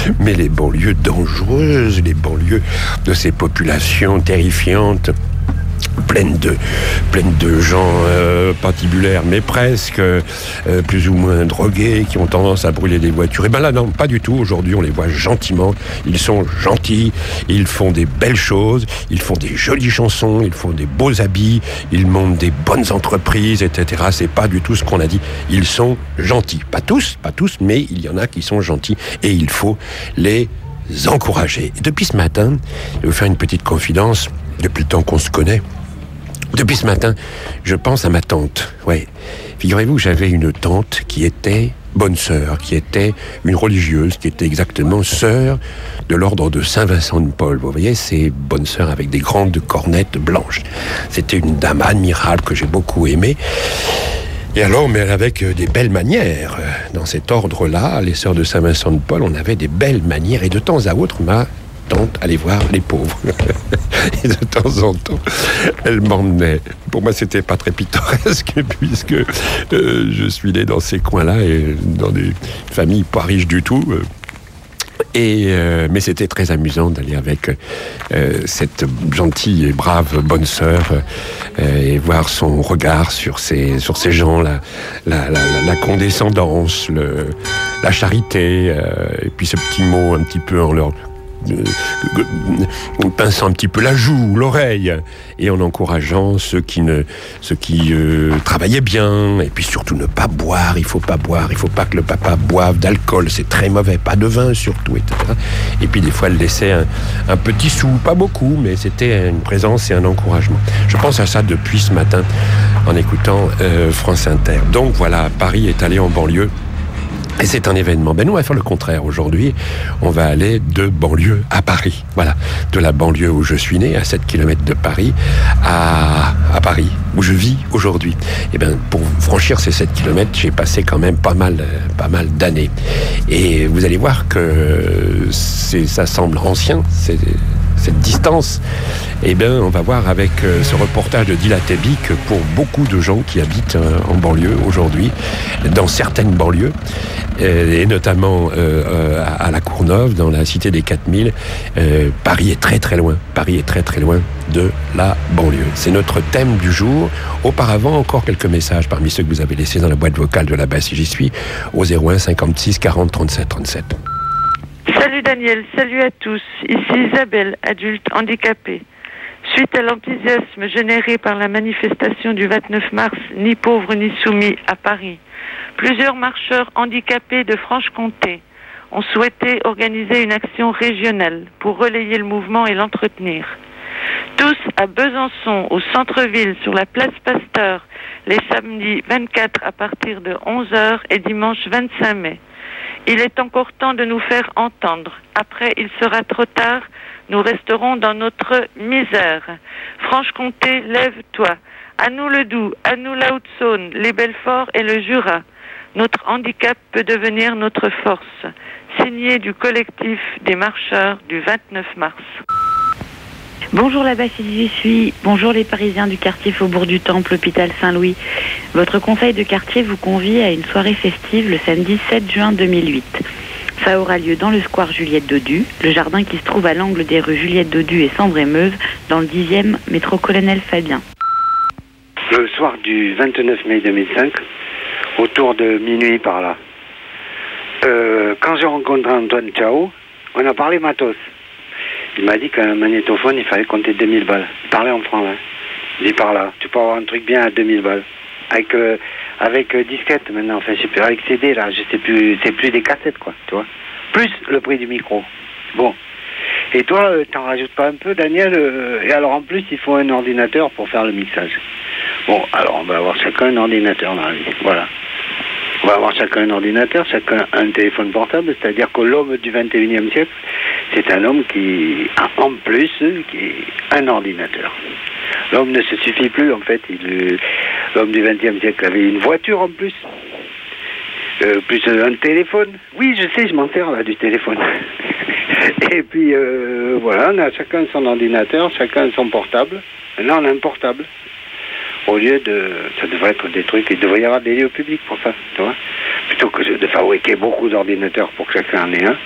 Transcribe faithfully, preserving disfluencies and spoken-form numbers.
mais les banlieues dangereuses, les banlieues de ces populations terrifiantes, pleine de, pleine de gens euh, patibulaires, mais presque euh, plus ou moins drogués, qui ont tendance à brûler des voitures. Et bien là, non, pas du tout. Aujourd'hui, on les voit gentiment. Ils sont gentils, ils font des belles choses, ils font des jolies chansons, ils font des beaux habits, ils montent des bonnes entreprises, et cetera. C'est pas du tout ce qu'on a dit. Ils sont gentils. Pas tous, pas tous, mais il y en a qui sont gentils. Et il faut les encourager. Et depuis ce matin, je vais vous faire une petite confidence. Depuis le temps qu'on se connaît, depuis ce matin, je pense à ma tante. Ouais. Figurez-vous que j'avais une tante qui était bonne sœur, qui était une religieuse, qui était exactement sœur de l'ordre de Saint-Vincent de Paul. Vous voyez, ces bonnes sœurs avec des grandes cornettes blanches. C'était une dame admirable que j'ai beaucoup aimée. Et alors, mais avec des belles manières. Dans cet ordre-là, les sœurs de Saint-Vincent de Paul, on avait des belles manières. Et de temps à autre, ma tante allait voir les pauvres. Et de temps en temps, elle m'emmenait. Pour moi, c'était pas très pittoresque, puisque euh, je suis né dans ces coins-là, et dans des familles pas riches du tout. Et, euh, mais c'était très amusant d'aller avec euh, cette gentille et brave bonne sœur euh, et voir son regard sur ces, sur ces gens, la, la, la, la condescendance, le, la charité, euh, et puis ce petit mot un petit peu en leur... en pinçant un petit peu la joue, l'oreille, et en encourageant ceux qui ne, ceux qui euh, travaillaient bien, et puis surtout ne pas boire. Il faut pas boire, il faut pas que le papa boive d'alcool, c'est très mauvais, pas de vin surtout, et cetera. Et puis des fois elle laissait un, un petit sou, pas beaucoup, mais c'était une présence et un encouragement. Je pense à ça depuis ce matin en écoutant euh, France Inter. Donc voilà, Paris est allé en banlieue. Et c'est un événement. Ben nous, on va faire le contraire aujourd'hui. On va aller de banlieue à Paris. Voilà. De la banlieue où je suis né, à sept kilomètres de Paris, à, à Paris, où je vis aujourd'hui. Et ben, pour franchir ces sept kilomètres, j'ai passé quand même pas mal, pas mal d'années. Et vous allez voir que c'est, ça semble ancien, c'est, cette distance. Eh bien, on va voir avec euh, ce reportage de Dilatébi que pour beaucoup de gens qui habitent euh, en banlieue aujourd'hui, dans certaines banlieues, euh, et notamment euh, euh, à la Courneuve, dans la cité des quatre mille, euh, Paris est très très loin. Paris est très très loin de la banlieue. C'est notre thème du jour. Auparavant, encore quelques messages parmi ceux que vous avez laissés dans la boîte vocale de là-bas si j'y suis, au zéro un cinquante-six quarante trente-sept trente-sept. Salut Daniel, salut à tous. Ici Isabelle, adulte handicapée. Suite à l'enthousiasme généré par la manifestation du vingt-neuf mars, ni pauvres ni soumis à Paris, plusieurs marcheurs handicapés de Franche-Comté ont souhaité organiser une action régionale pour relayer le mouvement et l'entretenir. Tous à Besançon, au centre-ville, sur la place Pasteur, les samedis vingt-quatre à partir de onze heures et dimanche vingt-cinq mai. Il est encore temps de nous faire entendre. Après, il sera trop tard. Nous resterons dans notre misère. Franche-Comté, lève-toi. À nous le Doubs, à nous la Haute-Saône, les Belfort et le Jura. Notre handicap peut devenir notre force. Signé du collectif des marcheurs du vingt-neuf mars. Bonjour là-bas si j'y suis, bonjour les Parisiens du quartier Faubourg du Temple, hôpital Saint-Louis. Votre conseil de quartier vous convie à une soirée festive le samedi sept juin deux mille huit. Ça aura lieu dans le square Juliette Dodu, le jardin qui se trouve à l'angle des rues Juliette Dodu et Sambre-et-Meuse, dans le dixième métro Colonel Fabien. Le soir du vingt-neuf mai deux mille cinq, autour de minuit par là, euh, quand j'ai rencontré Antoine Chao, on a parlé matos. Il m'a dit qu'un magnétophone, il fallait compter deux mille balles. Il parlait en francs, hein. Il dit par là, tu peux avoir un truc bien à deux mille balles. Avec, euh, avec euh, disquette maintenant, enfin, je sais plus, avec C D là, je sais plus, c'est plus des cassettes quoi, tu vois. Plus le prix du micro. Bon. Et toi, euh, t'en rajoutes pas un peu, Daniel euh, Et alors en plus, il faut un ordinateur pour faire le mixage. Bon, alors on va avoir chacun un ordinateur dans la vie, voilà. On va avoir chacun un ordinateur, chacun un téléphone portable, c'est-à-dire que l'homme du vingt et unième siècle, c'est un homme qui a en plus qui est un ordinateur. L'homme ne se suffit plus, en fait. Il, l'homme du vingtième siècle avait une voiture en plus, euh, plus un téléphone. Oui, je sais, je m'en sers là du téléphone. Et puis, euh, voilà, on a chacun son ordinateur, chacun son portable. Maintenant, on a un portable. Au lieu de... Ça devrait être des trucs... Il devrait y avoir des lieux publics pour ça, tu vois. Plutôt que de fabriquer beaucoup d'ordinateurs pour que chacun en ait un.